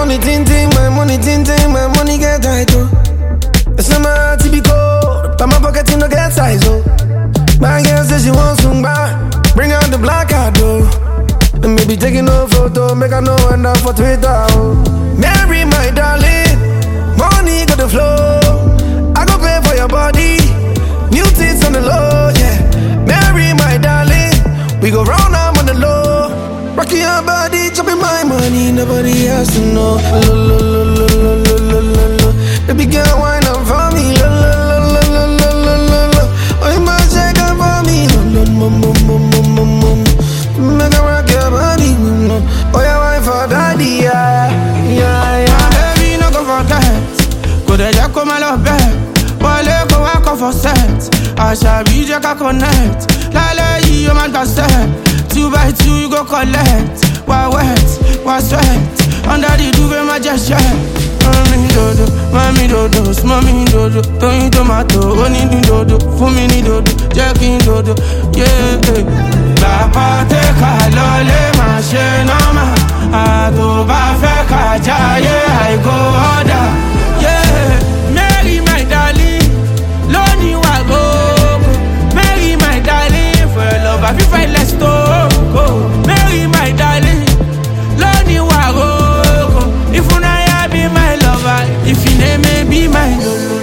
money ting, my money ting, my money get tight, oh. It's not my heart to be cold, but my pocket no get size, oh. My girl says she wants some back, bring out the black card, oh. And maybe taking no photo, make her know end up for Twitter, oh. Marry my darling, money got the flow. I go pay for your body, new tits on the low, yeah. Marry my darling, we go round up on the low. Rocking your body, chopping my money, nobody has to know. Lo, lo, lo, lo, lo, lo, lo, lo, lo. Baby girl, wine up for me. Lo, lo, lo, lo, lo, lo, lo, lo, lo. Oh, you must shake up for me. Lo, lo, mo, mo, mo, mo, mo, mo. Make her rock your body. Oh, yeah, wine for daddy, yeah, yeah, yeah. Baby, no go forget. Go there, just come and love back. Wale go work off for set. I shall be just a connect. Lale, you man got set. 2 by 2 you go collect. Why wet, why sweat. Under the duvet my just share. Mami dodo, smami dodo. Toyin tomato, oni ni dodo. Fumi ni dodo, Jackie dodo. Yeah, Baba te ka lole ma she normal. Ado ba fe ka jaye, I go order. Yeah, Mary my darling, Loni wa go. Mary my darling, for your love I feel fight, let's go. Mary my darling, Loni wa go. If you na be my lover, if you name me be my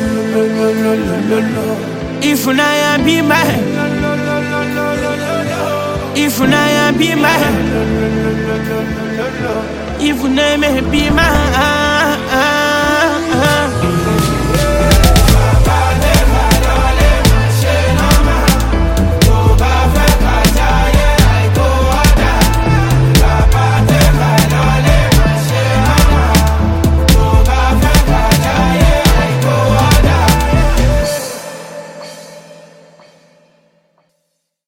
if you na be my, if you na be my, if you name me be my.